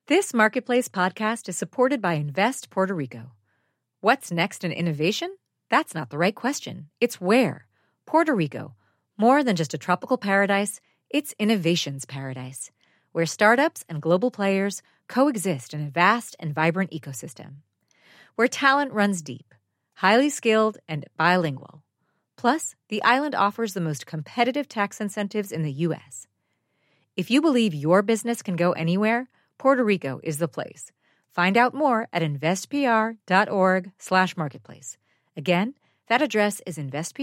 This Marketplace podcast is supported by Invest Puerto Rico. What's next in innovation? That's not the right question. It's where. Puerto Rico. More than just a tropical paradise, it's innovation's paradise, where startups and global players coexist in a vast and vibrant ecosystem. Where talent runs deep, highly skilled, and bilingual. Plus, the island offers the most competitive tax incentives in the U.S. If you believe your business can go anywhere, Puerto Rico is the place. Find out more at investpr.org/marketplace. Again, that address is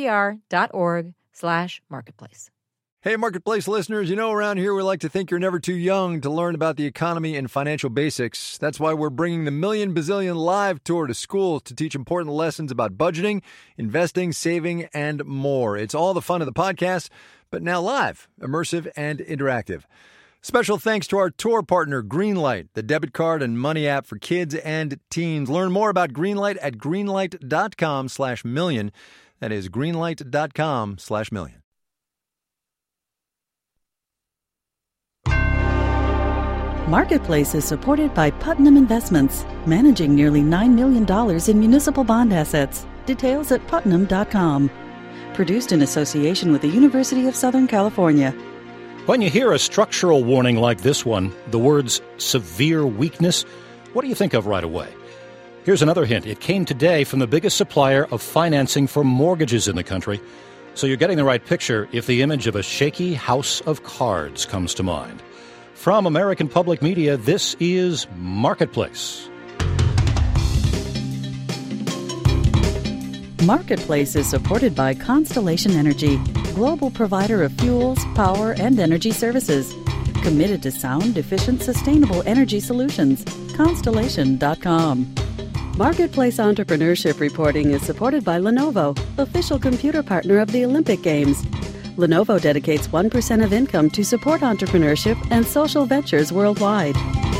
investpr.org/marketplace. Hey, Marketplace listeners, you know around here we like to think you're never too young to learn about the economy and financial basics. That's why we're bringing the Million Bazillion Live Tour to schools to teach important lessons about budgeting, investing, saving, and more. It's all the fun of the podcast, but now live, immersive, and interactive. Special thanks to our tour partner, Greenlight, the debit card and money app for kids and teens. Learn more about Greenlight at greenlight.com/million. That is greenlight.com/million. Marketplace is supported by Putnam Investments, managing nearly $9 million in municipal bond assets. Details at putnam.com. Produced in association with the University of Southern California. When you hear a structural warning like this one, the words severe weakness, what do you think of right away? Here's another hint. It came today from the biggest supplier of financing for mortgages in the country. So you're getting the right picture if the image of a shaky house of cards comes to mind. From American Public Media, this is Marketplace. Marketplace is supported by Constellation Energy, global provider of fuels, power, and energy services. Committed to sound, efficient, sustainable energy solutions. Constellation.com. Marketplace Entrepreneurship Reporting is supported by Lenovo, official computer partner of the Olympic Games. Lenovo dedicates 1% of income to support entrepreneurship and social ventures worldwide.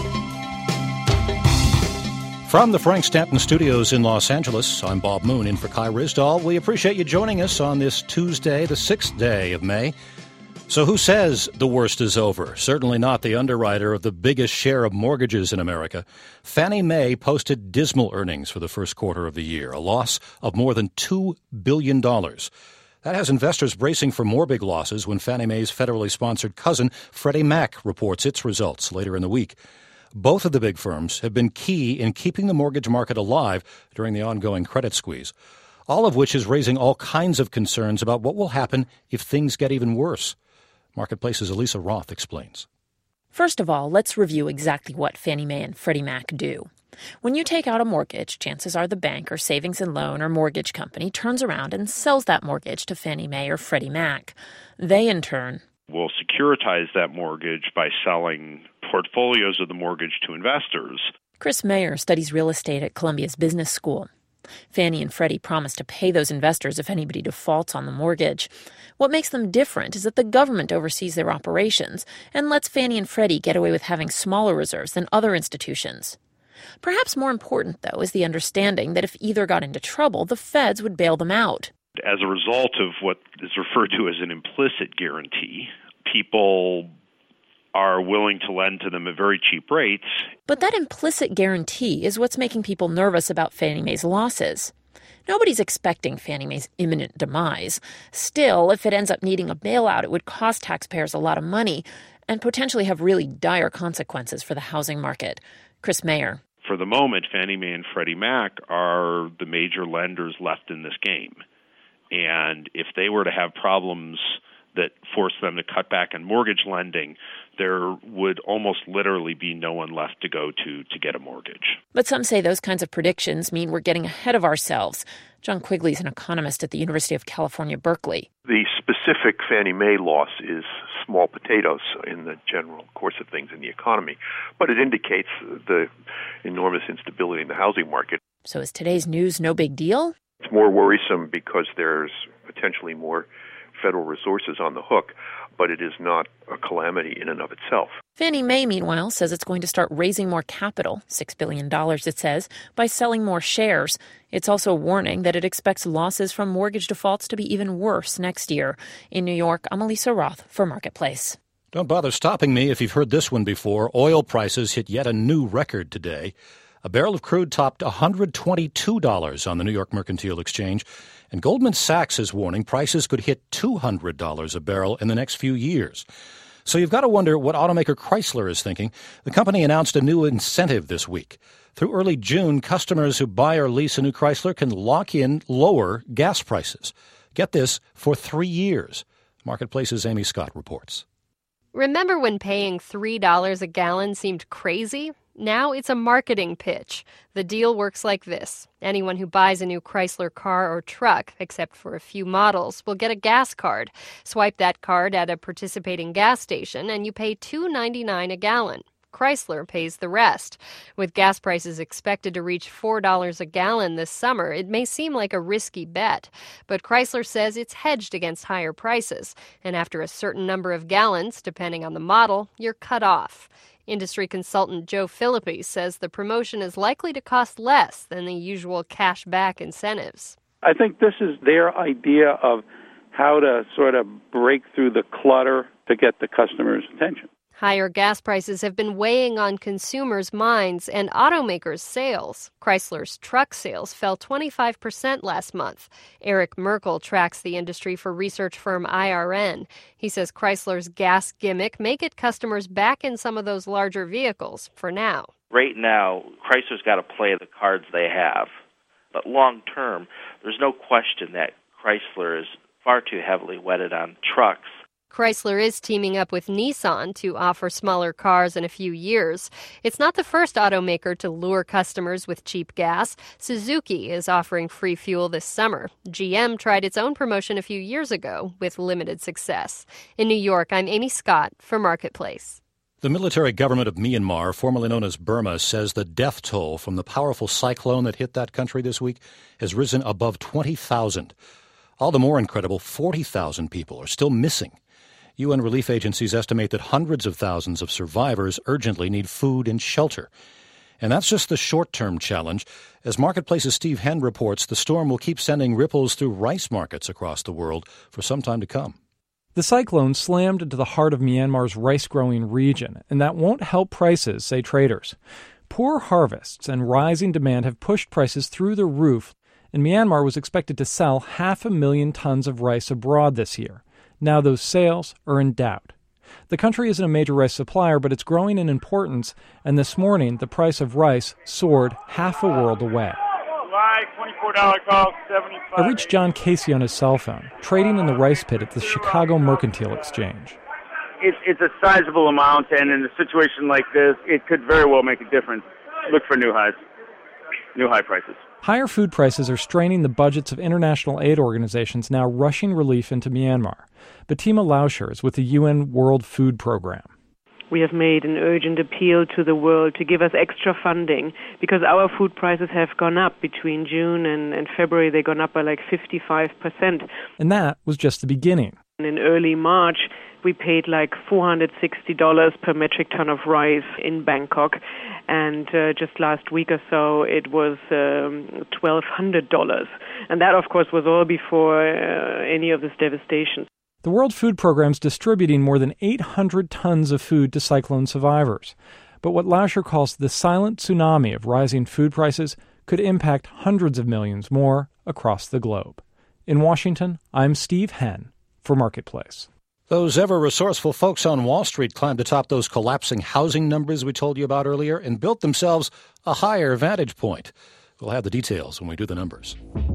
From the Frank Stanton Studios in Los Angeles, I'm Bob Moon in for Kai Ryssdal. We appreciate you joining us on this Tuesday, the 6th day of May. So who says the worst is over? Certainly not the underwriter of the biggest share of mortgages in America. Fannie Mae posted dismal earnings for the first quarter of the year, a loss of more than $2 billion. That has investors bracing for more big losses when Fannie Mae's federally sponsored cousin, Freddie Mac, reports its results later in the week. Both of the big firms have been key in keeping the mortgage market alive during the ongoing credit squeeze, all of which is raising all kinds of concerns about what will happen if things get even worse. Marketplace's Elisa Roth explains. First of all, let's review exactly what Fannie Mae and Freddie Mac do. When you take out a mortgage, chances are the bank or savings and loan or mortgage company turns around and sells that mortgage to Fannie Mae or Freddie Mac. They, in turn, will securitize that mortgage by selling portfolios of the mortgage to investors. Chris Mayer studies real estate at Columbia's Business School. Fannie and Freddie promise to pay those investors if anybody defaults on the mortgage. What makes them different is that the government oversees their operations and lets Fannie and Freddie get away with having smaller reserves than other institutions. Perhaps more important, though, is the understanding that if either got into trouble, the feds would bail them out. As a result of what is referred to as an implicit guarantee, people are willing to lend to them at very cheap rates. But that implicit guarantee is what's making people nervous about Fannie Mae's losses. Nobody's expecting Fannie Mae's imminent demise. Still, if it ends up needing a bailout, it would cost taxpayers a lot of money and potentially have really dire consequences for the housing market. Chris Mayer. For the moment, Fannie Mae and Freddie Mac are the major lenders left in this game. And if they were to have problems that forced them to cut back on mortgage lending, there would almost literally be no one left to go to get a mortgage. But some say those kinds of predictions mean we're getting ahead of ourselves. John Quigley is an economist at the University of California, Berkeley. The specific Fannie Mae loss is small potatoes in the general course of things in the economy, but it indicates the enormous instability in the housing market. So is today's news no big deal? It's more worrisome because there's potentially more federal resources on the hook, but it is not a calamity in and of itself. Fannie Mae, meanwhile, says it's going to start raising more capital, $6 billion, it says, by selling more shares. It's also warning that it expects losses from mortgage defaults to be even worse next year. In New York, I'm Elisa Roth for Marketplace. Don't bother stopping me if you've heard this one before. Oil prices hit yet a new record today. A barrel of crude topped $122 on the New York Mercantile Exchange, and Goldman Sachs is warning prices could hit $200 a barrel in the next few years. So you've got to wonder what automaker Chrysler is thinking. The company announced a new incentive this week. Through early June, customers who buy or lease a new Chrysler can lock in lower gas prices. Get this, for 3 years. Marketplace's Amy Scott reports. Remember when paying $3 a gallon seemed crazy? Now it's a marketing pitch. The deal works like this. Anyone who buys a new Chrysler car or truck, except for a few models, will get a gas card. Swipe that card at a participating gas station and you pay $2.99 a gallon. Chrysler pays the rest. With gas prices expected to reach $4 a gallon this summer, it may seem like a risky bet. But Chrysler says it's hedged against higher prices. And after a certain number of gallons, depending on the model, you're cut off. Industry consultant Joe Philippi says the promotion is likely to cost less than the usual cash-back incentives. I think this is their idea of how to sort of break through the clutter to get the customer's attention. Higher gas prices have been weighing on consumers' minds and automakers' sales. Chrysler's truck sales fell 25% last month. Eric Merkel tracks the industry for research firm IRN. He says Chrysler's gas gimmick may get customers back in some of those larger vehicles for now. Right now, Chrysler's got to play the cards they have. But long term, there's no question that Chrysler is far too heavily wedded on trucks. Chrysler is teaming up with Nissan to offer smaller cars in a few years. It's not the first automaker to lure customers with cheap gas. Suzuki is offering free fuel this summer. GM tried its own promotion a few years ago with limited success. In New York, I'm Amy Scott for Marketplace. The military government of Myanmar, formerly known as Burma, says the death toll from the powerful cyclone that hit that country this week has risen above 20,000. All the more incredible, 40,000 people are still missing. UN relief agencies estimate that hundreds of thousands of survivors urgently need food and shelter. And that's just the short-term challenge. As Marketplace's Steve Henn reports, the storm will keep sending ripples through rice markets across the world for some time to come. The cyclone slammed into the heart of Myanmar's rice-growing region, and that won't help prices, say traders. Poor harvests and rising demand have pushed prices through the roof, and Myanmar was expected to sell 500,000 tons of rice abroad this year. Now those sales are in doubt. The country isn't a major rice supplier, but it's growing in importance, and this morning the price of rice soared half a world away. $24 call, $75. I reached John Casey on his cell phone, trading in the rice pit at the Chicago Mercantile Exchange. It's a sizable amount, and in a situation like this, it could very well make a difference. Look for new highs, new high prices. Higher food prices are straining the budgets of international aid organizations now rushing relief into Myanmar. Batima Lauscher is with the UN World Food Program. We have made an urgent appeal to the world to give us extra funding because our food prices have gone up between June and February. They've gone up by like 55%. And that was just the beginning. In early March, we paid like $460 per metric ton of rice in Bangkok. And just last week or so, it was $1,200. And that, of course, was all before any of this devastation. The World Food Program's distributing more than 800 tons of food to cyclone survivors. But what Lauscher calls the silent tsunami of rising food prices could impact hundreds of millions more across the globe. In Washington, I'm Steve Henn for Marketplace. Those ever-resourceful folks on Wall Street climbed atop those collapsing housing numbers we told you about earlier and built themselves a higher vantage point. We'll have the details when we do the numbers.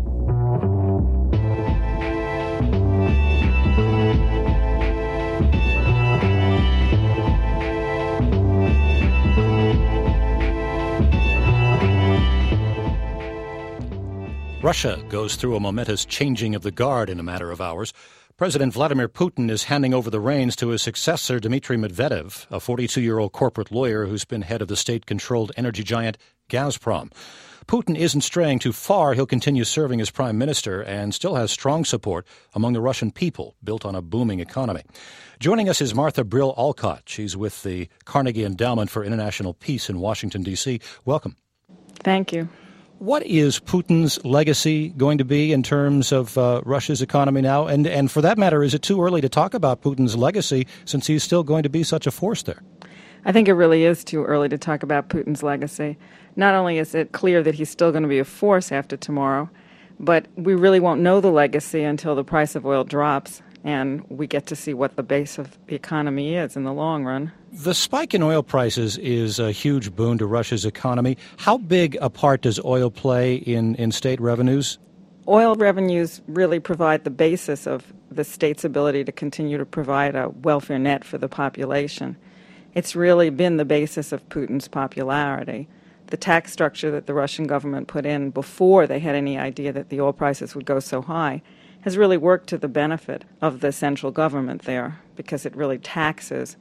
Russia goes through a momentous changing of the guard in a matter of hours. President Vladimir Putin is handing over the reins to his successor, Dmitry Medvedev, a 42-year-old corporate lawyer who's been head of the state-controlled energy giant Gazprom. Putin isn't straying too far. He'll continue serving as prime minister and still has strong support among the Russian people, built on a booming economy. Joining us is Martha Brill Alcott. She's with the Carnegie Endowment for International Peace in Washington, D.C. Welcome. Thank you. What is Putin's legacy going to be in terms of Russia's economy now? And for that matter, is it too early to talk about Putin's legacy since he's still going to be such a force there? I think it really is too early to talk about Putin's legacy. Not only is it clear that he's still going to be a force after tomorrow, but we really won't know the legacy until the price of oil drops and we get to see what the base of the economy is in the long run. The spike in oil prices is a huge boon to Russia's economy. How big a part does oil play in state revenues? Oil revenues really provide the basis of the state's ability to continue to provide a welfare net for the population. It's really been the basis of Putin's popularity. The tax structure that the Russian government put in before they had any idea that the oil prices would go so high has really worked to the benefit of the central government there because it really taxes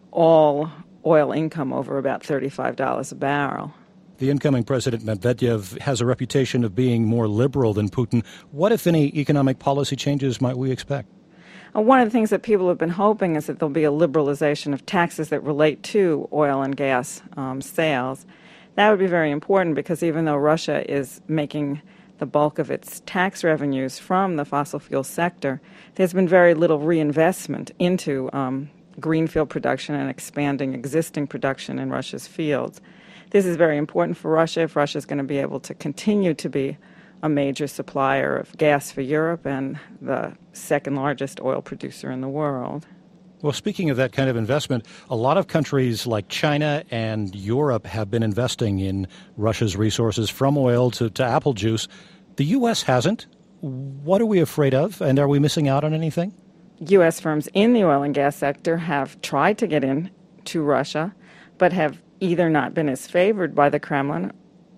all oil income over about $35 a barrel. The incoming President Medvedev has a reputation of being more liberal than Putin. What, if any, economic policy changes might we expect? One of the things that people have been hoping is that there'll be a liberalization of taxes that relate to oil and gas sales. That would be very important because even though Russia is making the bulk of its tax revenues from the fossil fuel sector, there's been very little reinvestment into greenfield production and expanding existing production in Russia's fields. This is very important for Russia if Russia is going to be able to continue to be a major supplier of gas for Europe and the second largest oil producer in the world. Well, speaking of that kind of investment, a lot of countries like China and Europe have been investing in Russia's resources from oil to apple juice. The U.S. hasn't. What are we afraid of, and are we missing out on anything? U.S. firms in the oil and gas sector have tried to get into Russia, but have either not been as favored by the Kremlin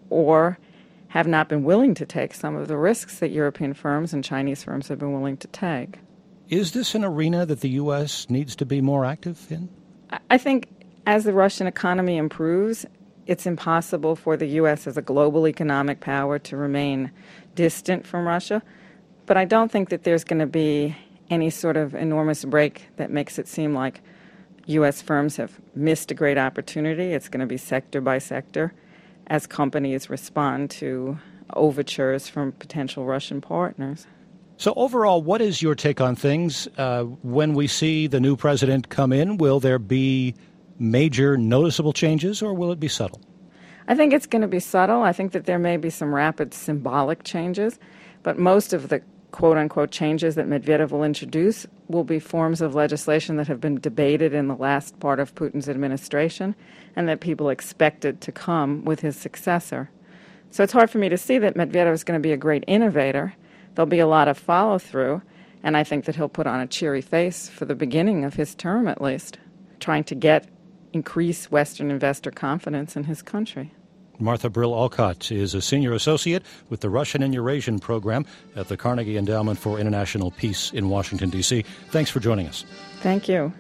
or have not been willing to take some of the risks that European firms and Chinese firms have been willing to take. Is this an arena that the U.S. needs to be more active in? I think as the Russian economy improves, it's impossible for the U.S. as a global economic power to remain distant from Russia. But I don't think that there's going to be any sort of enormous break that makes it seem like U.S. firms have missed a great opportunity. It's going to be sector by sector as companies respond to overtures from potential Russian partners. So overall, what is your take on things? When we see the new president come in, will there be major noticeable changes or will it be subtle? I think it's going to be subtle. I think that there may be some rapid symbolic changes, but most of the quote-unquote changes that Medvedev will introduce will be forms of legislation that have been debated in the last part of Putin's administration and that people expected to come with his successor. So it's hard for me to see that Medvedev is going to be a great innovator. There'll be a lot of follow-through, and I think that he'll put on a cheery face for the beginning of his term at least, trying to increase Western investor confidence in his country. Martha Brill-Olcott is a senior associate with the Russian and Eurasian program at the Carnegie Endowment for International Peace in Washington, D.C. Thanks for joining us. Thank you.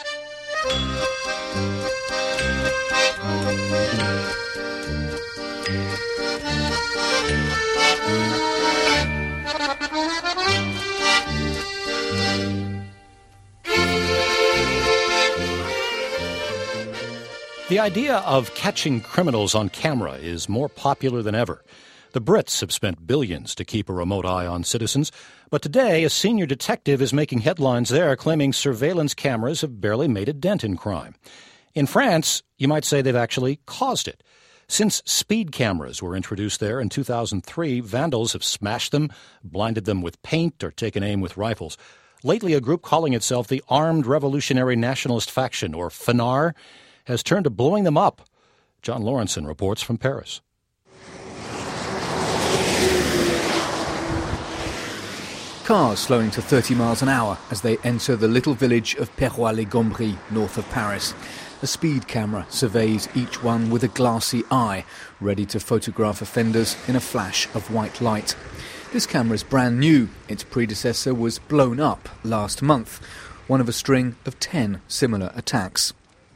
The idea of catching criminals on camera is more popular than ever. The Brits have spent billions to keep a remote eye on citizens, but today a senior detective is making headlines there claiming surveillance cameras have barely made a dent in crime. In France, you might say they've actually caused it. Since speed cameras were introduced there in 2003, vandals have smashed them, blinded them with paint, or taken aim with rifles. Lately, a group calling itself the Armed Revolutionary Nationalist Faction, or FNAR, has turned to blowing them up. John Lawrenson reports from Paris. Cars slowing to 30 miles an hour as they enter the little village of Perrois-les-Gombries, north of Paris. A speed camera surveys each one with a glassy eye, ready to photograph offenders in a flash of white light. This camera is brand new. Its predecessor was blown up last month, one of a string of 10 similar attacks.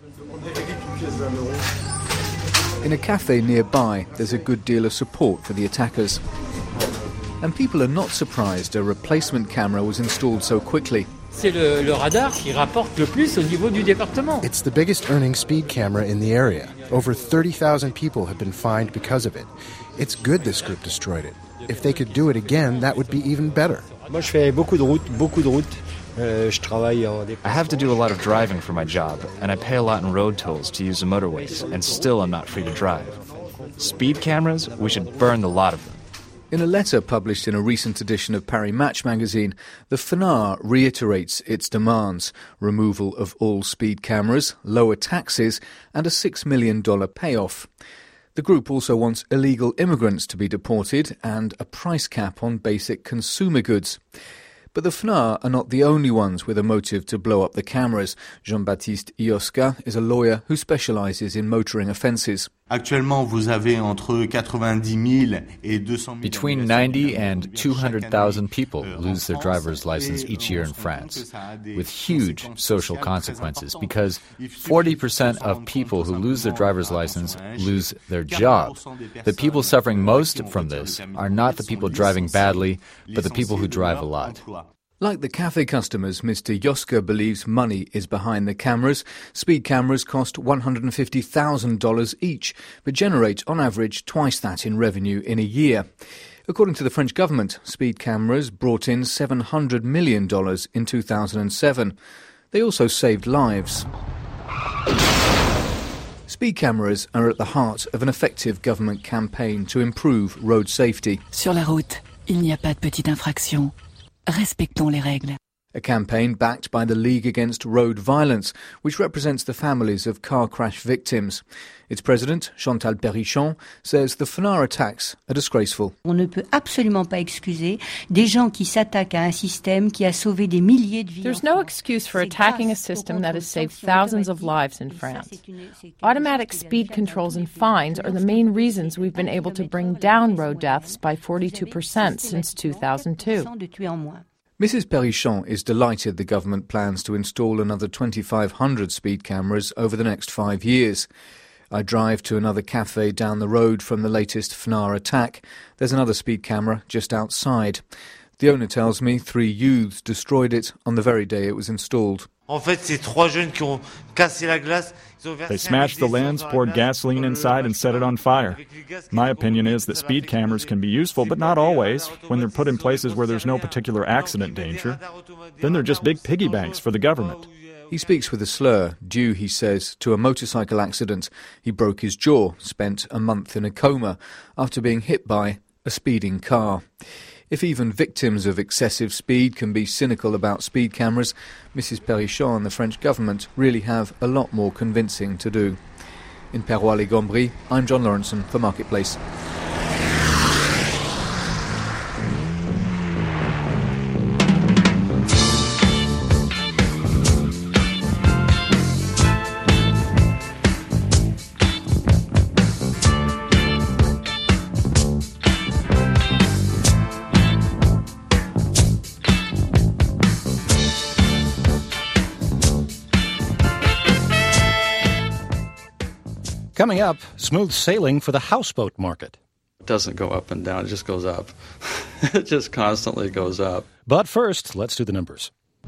In a cafe nearby, there's a good deal of support for the attackers. And people are not surprised a replacement camera was installed so quickly. C'est le radar qui rapporte le plus au niveau du département. It's the biggest earning speed camera in the area. Over 30,000 people have been fined because of it. It's good this group destroyed it. If they could do it again, that would be even better. Moi, je fais beaucoup de routes. I have to do a lot of driving for my job, and I pay a lot in road tolls to use the motorways, and still I'm not free to drive. Speed cameras, we should burn the lot of them. In a letter published in a recent edition of Paris Match magazine, the FNAR reiterates its demands: removal of all speed cameras, lower taxes, and a $6 million payoff. The group also wants illegal immigrants to be deported and a price cap on basic consumer goods. But the FNAR are not the only ones with a motive to blow up the cameras. Jean-Baptiste Ioska is a lawyer who specialises in motoring offences. Actuellement, vous avez entre 90,000 et 200,000. Between 90 and 200,000 people lose their driver's license each year in France, with huge social consequences, because 40% of people who lose their driver's license lose their job. The people suffering most from this are not the people driving badly, but the people who drive a lot. Like the cafe customers, Mr. Yoska believes money is behind the cameras. Speed cameras cost $150,000 each, but generate, on average, twice that in revenue in a year. According to the French government, speed cameras brought in $700 million in 2007. They also saved lives. Speed cameras are at the heart of an effective government campaign to improve road safety. Sur la route, il n'y a pas de petite infraction. Respectons les règles. A campaign backed by the League Against Road Violence, which represents the families of car crash victims. Its president, Chantal Perrichon, says the FNAR attacks are disgraceful. On ne peut absolument pas excuser des gens qui s'attaquent à un système qui a sauvé des milliers de vies. There's no excuse for attacking a system that has saved thousands of lives in France. Automatic speed controls and fines are the main reasons we've been able to bring down road deaths by 42% since 2002. Mrs. Perrichon is delighted the government plans to install another 2,500 speed cameras over the next 5 years. I drive to another cafe down the road from the latest FNAR attack. There's another speed camera just outside. The owner tells me 3 youths destroyed it on the very day it was installed. They smashed the lens, poured gasoline inside, and set it on fire. My opinion is that speed cameras can be useful, but not always, when they're put in places where there's no particular accident danger. Then they're just big piggy banks for the government. He speaks with a slur, due, he says, to a motorcycle accident. He broke his jaw, spent a month in a coma, after being hit by a speeding car. If even victims of excessive speed can be cynical about speed cameras, Mrs. Perrichon and the French government really have a lot more convincing to do. In Perrois-les-Gombry, I'm John Lawrenson for Marketplace. Coming up, smooth sailing for the houseboat market. It doesn't go up and down, it just goes up. It just constantly goes up. But first, let's do the numbers.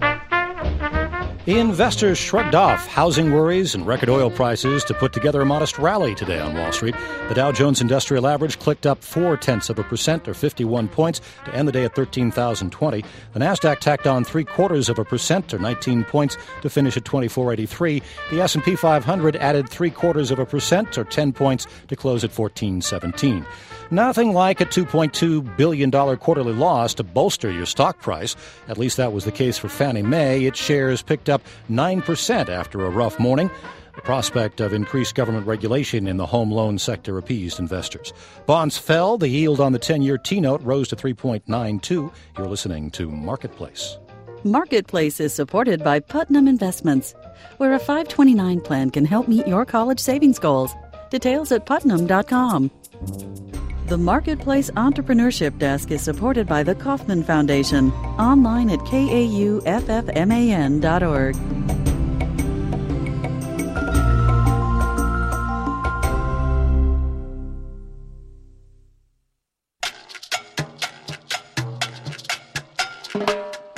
Investors shrugged off housing worries and record oil prices to put together a modest rally today on Wall Street. The Dow Jones Industrial Average clicked up 0.4%, or 51 points, to end the day at 13,020. The Nasdaq tacked on 0.75%, or 19 points, to finish at 2483. The S&P 500 added 0.75%, or 10 points, to close at 1417. Nothing like a $2.2 billion quarterly loss to bolster your stock price. At least that was the case for Fannie Mae. Its shares picked up 9% after a rough morning. The prospect of increased government regulation in the home loan sector appeased investors. Bonds fell. The yield on the 10-year T-note rose to 3.92. You're listening to Marketplace. Marketplace is supported by Putnam Investments, where a 529 plan can help meet your college savings goals. Details at putnam.com. The Marketplace Entrepreneurship Desk is supported by the Kauffman Foundation, online at kauffman.org.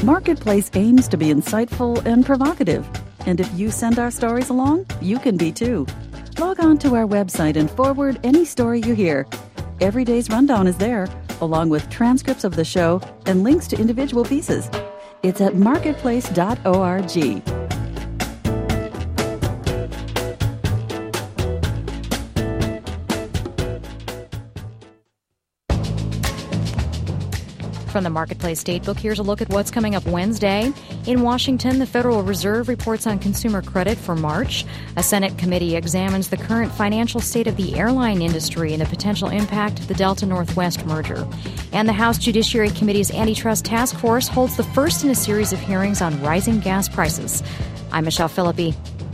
Marketplace aims to be insightful and provocative. And if you send our stories along, you can be too. Log on to our website and forward any story you hear. Every day's rundown is there, along with transcripts of the show and links to individual pieces. It's at marketplace.org. From the Marketplace Datebook, here's a look at what's coming up Wednesday. In Washington, the Federal Reserve reports on consumer credit for March. A Senate committee examines the current financial state of the airline industry and the potential impact of the Delta Northwest merger. And the House Judiciary Committee's Antitrust Task Force holds the first in a series of hearings on rising gas prices. I'm Michelle Philippi.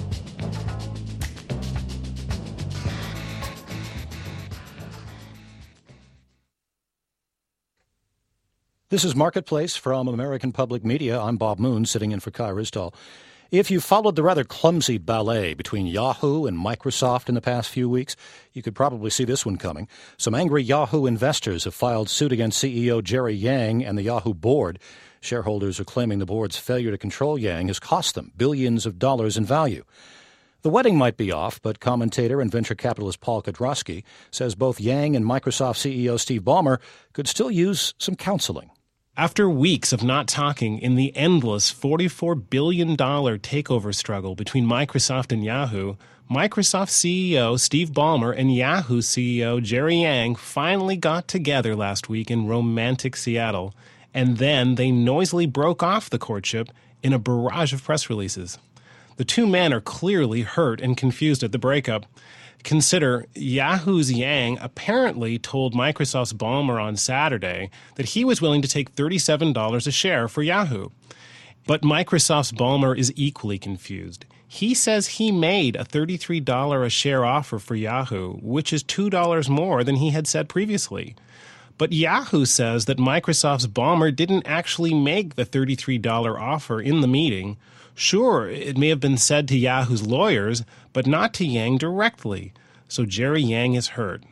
This is Marketplace from American Public Media. I'm Bob Moon, sitting in for Kai Ryssdal. If you followed the rather clumsy ballet between Yahoo and Microsoft in the past few weeks, you could probably see this one coming. Some angry Yahoo investors have filed suit against CEO Jerry Yang and the Yahoo board. Shareholders are claiming the board's failure to control Yang has cost them billions of dollars in value. The wedding might be off, but commentator and venture capitalist Paul Kudrowski says both Yang and Microsoft CEO Steve Ballmer could still use some counseling. After weeks of not talking in the endless $44 billion takeover struggle between Microsoft and Yahoo, Microsoft CEO Steve Ballmer and Yahoo CEO Jerry Yang finally got together last week in romantic Seattle, and then they noisily broke off the courtship in a barrage of press releases. The two men are clearly hurt and confused at the breakup. Consider Yahoo's Yang apparently told Microsoft's Ballmer on Saturday that he was willing to take $37 a share for Yahoo. But Microsoft's Ballmer is equally confused. He says he made a $33 a share offer for Yahoo, which is $2 more than he had said previously. But Yahoo says that Microsoft's Ballmer didn't actually make the $33 offer in the meeting. Sure, it may have been said to Yahoo's lawyers, but not to Yang directly. So Jerry Yang is hurt.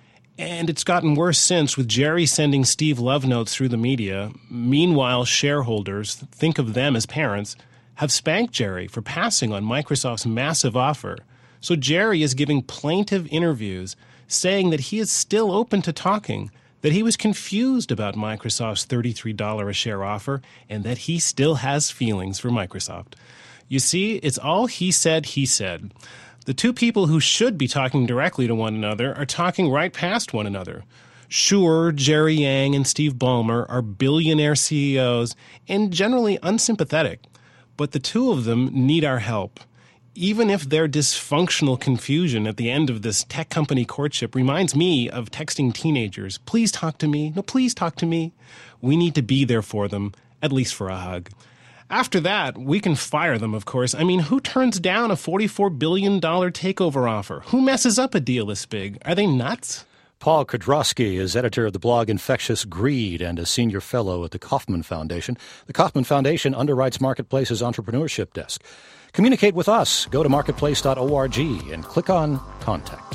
And it's gotten worse since, with Jerry sending Steve love notes through the media. Meanwhile, shareholders, think of them as parents, have spanked Jerry for passing on Microsoft's massive offer. So Jerry is giving plaintive interviews, saying that he is still open to talking, that he was confused about Microsoft's $33 a share offer, and that he still has feelings for Microsoft. You see, it's all he said, he said. The two people who should be talking directly to one another are talking right past one another. Sure, Jerry Yang and Steve Ballmer are billionaire CEOs and generally unsympathetic, but the two of them need our help. Even if their dysfunctional confusion at the end of this tech company courtship reminds me of texting teenagers, please talk to me, no, please talk to me, we need to be there for them, at least for a hug. After that, we can fire them, of course. I mean, who turns down a $44 billion takeover offer? Who messes up a deal this big? Are they nuts? Paul Kudrowski is editor of the blog Infectious Greed and a senior fellow at the Kauffman Foundation. The Kauffman Foundation underwrites Marketplace's entrepreneurship desk. Communicate with us. Go to marketplace.org and click on Contact.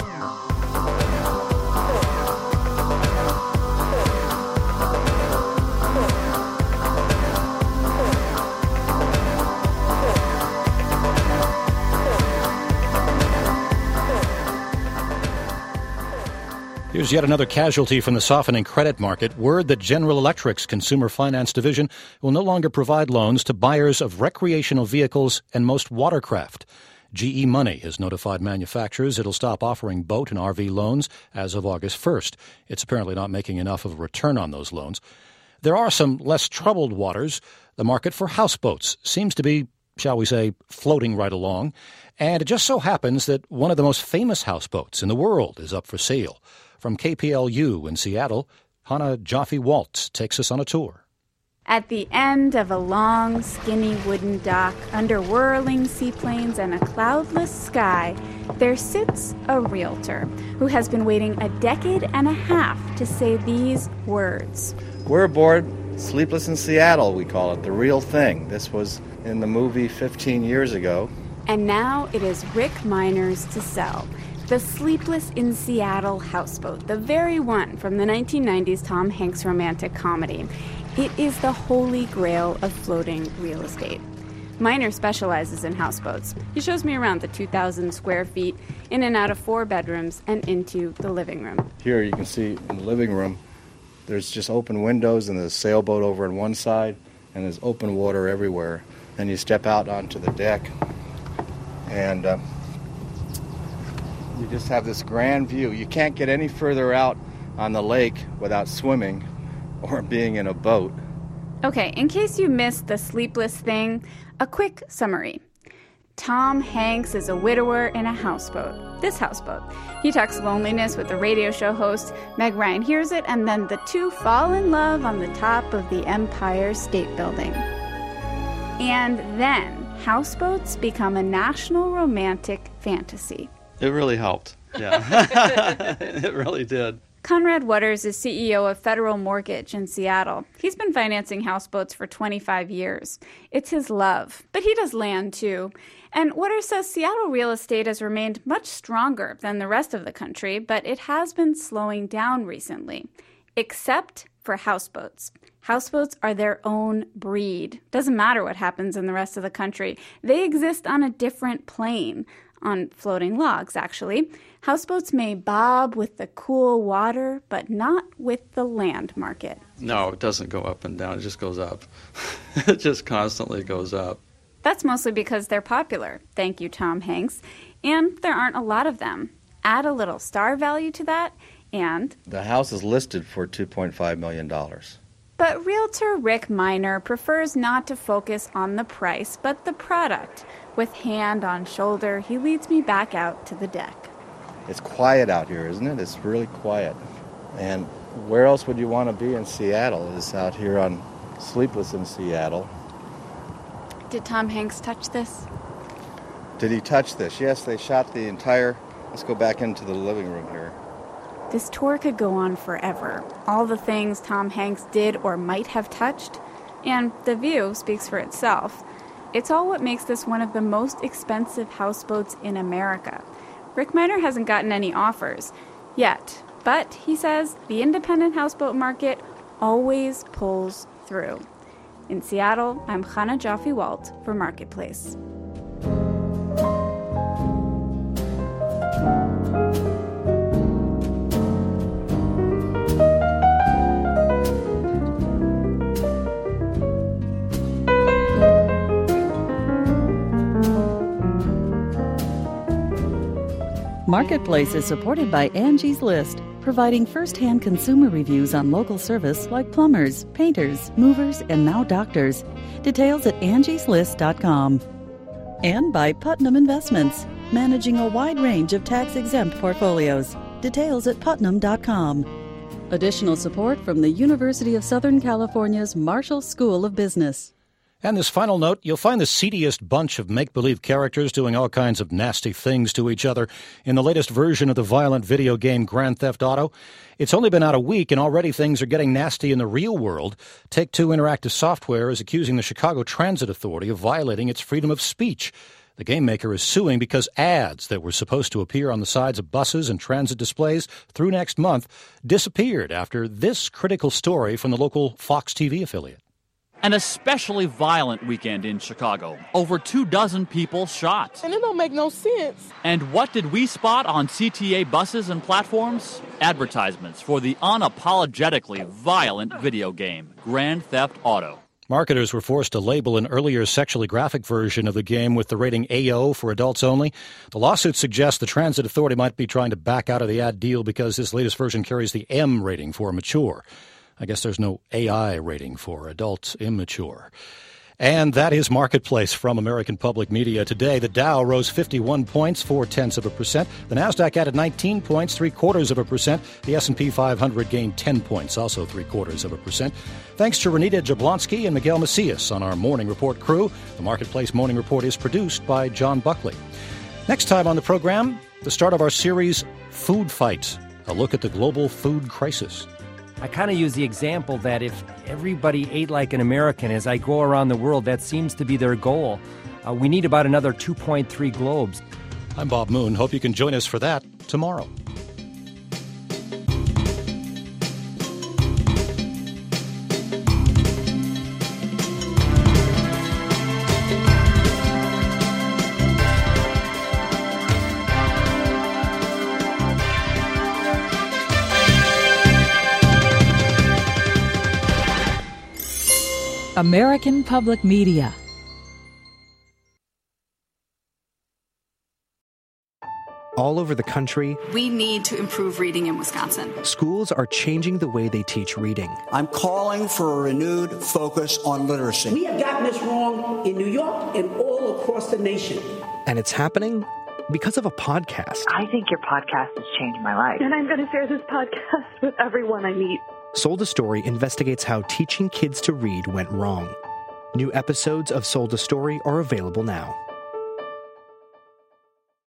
Here's yet another casualty from the softening credit market. Word that General Electric's Consumer Finance Division will no longer provide loans to buyers of recreational vehicles and most watercraft. GE Money has notified manufacturers it'll stop offering boat and RV loans as of August 1st. It's apparently not making enough of a return on those loans. There are some less troubled waters. The market for houseboats seems to be, shall we say, floating right along. And it just so happens that one of the most famous houseboats in the world is up for sale. From KPLU in Seattle, Hannah Jaffe-Waltz takes us on a tour. At the end of a long, skinny wooden dock, under whirling seaplanes and a cloudless sky, there sits a realtor who has been waiting a decade and a half to say these words. We're aboard Sleepless in Seattle, we call it, the real thing. This was in the movie 15 years ago. And now it is Rick Miner's to sell. The Sleepless in Seattle houseboat, the very one from the 1990s Tom Hanks romantic comedy. It is the holy grail of floating real estate. Miner specializes in houseboats. He shows me around the 2,000 square feet, in and out of 4 bedrooms, and into the living room. Here you can see in the living room, there's just open windows and there's a sailboat over on one side, and there's open water everywhere. Then you step out onto the deck, and you just have this grand view. You can't get any further out on the lake without swimming or being in a boat. Okay, in case you missed the sleepless thing, a quick summary. Tom Hanks is a widower in a houseboat. This houseboat. He talks loneliness with the radio show host. Meg Ryan hears it, and then the two fall in love on the top of the Empire State Building. And then houseboats become a national romantic fantasy. It really helped. Yeah. It really did. Conrad Waters is CEO of Federal Mortgage in Seattle. He's been financing houseboats for 25 years. It's his love, but he does land too. And Waters says Seattle real estate has remained much stronger than the rest of the country, but it has been slowing down recently, except for houseboats. Houseboats are their own breed. Doesn't matter what happens in the rest of the country. They exist on a different plane. On floating logs, actually. Houseboats may bob with the cool water, but not with the land market. No, it doesn't go up and down. It just goes up. It just constantly goes up. That's mostly because they're popular. Thank you, Tom Hanks. And there aren't a lot of them. Add a little star value to that, and... The house is listed for $2.5 million. But realtor Rick Miner prefers not to focus on the price, but the product. With hand on shoulder, he leads me back out to the deck. It's quiet out here, isn't it? It's really quiet. And where else would you want to be in Seattle? It's out here on Sleepless in Seattle. Did Tom Hanks touch this? Did he touch this? Yes, they shot the entire... Let's go back into the living room here. This tour could go on forever. All the things Tom Hanks did or might have touched. And the view speaks for itself. It's all what makes this one of the most expensive houseboats in America. Rick Miner hasn't gotten any offers yet, but he says the independent houseboat market always pulls through. In Seattle, I'm Chana Joffe-Walt for Marketplace. Marketplace is supported by Angie's List, providing first-hand consumer reviews on local service like plumbers, painters, movers, and now doctors. Details at angieslist.com. And by Putnam Investments, managing a wide range of tax-exempt portfolios. Details at putnam.com. Additional support from the University of Southern California's Marshall School of Business. And this final note, you'll find the seediest bunch of make-believe characters doing all kinds of nasty things to each other in the latest version of the violent video game Grand Theft Auto. It's only been out a week, and already things are getting nasty in the real world. Take-Two Interactive Software is accusing the Chicago Transit Authority of violating its freedom of speech. The game maker is suing because ads that were supposed to appear on the sides of buses and transit displays through next month disappeared after this critical story from the local Fox TV affiliate. An especially violent weekend in Chicago. Over 24 people shot. And it don't make no sense. And what did we spot on CTA buses and platforms? Advertisements for the unapologetically violent video game, Grand Theft Auto. Marketers were forced to label an earlier sexually graphic version of the game with the rating AO for adults only. The lawsuit suggests the Transit Authority might be trying to back out of the ad deal because this latest version carries the M rating for mature. I guess there's no AI rating for adult immature. And that is Marketplace from American Public Media. Today, the Dow rose 51 points, 0.4%. The Nasdaq added 19 points, 0.75%. The S&P 500 gained 10 points, also 0.75%. Thanks to Renita Jablonski and Miguel Macias on our Morning Report crew. The Marketplace Morning Report is produced by John Buckley. Next time on the program, the start of our series, Food Fight, a look at the global food crisis. I kind of use the example that if everybody ate like an American as I go around the world, that seems to be their goal. We need about another 2.3 globes. I'm Bob Moon. Hope you can join us for that tomorrow. American Public Media. All over the country, we need to improve reading in Wisconsin. Schools are changing the way they teach reading. I'm calling for a renewed focus on literacy. We have gotten this wrong in New York and all across the nation. And it's happening because of a podcast. I think your podcast has changed my life. And I'm going to share this podcast with everyone I meet. Sold a Story investigates how teaching kids to read went wrong. New episodes of Sold a Story are available now.